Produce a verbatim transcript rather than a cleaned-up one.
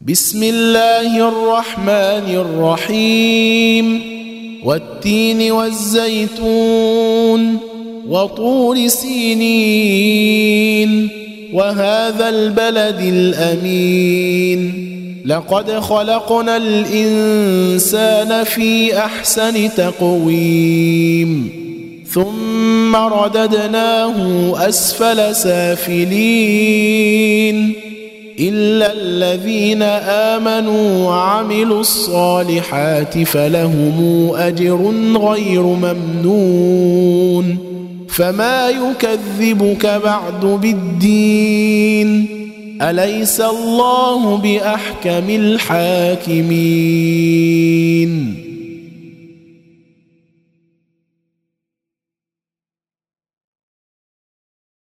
بسم الله الرحمن الرحيم والتين والزيتون وطور سينين وهذا البلد الأمين لقد خلقنا الإنسان في أحسن تقويم ثم رددناه أسفل سافلين إلا الذين آمنوا وعملوا الصالحات فلهم أجر غير ممنون فما يكذبك بعد بالدين أليس الله بأحكم الحاكمين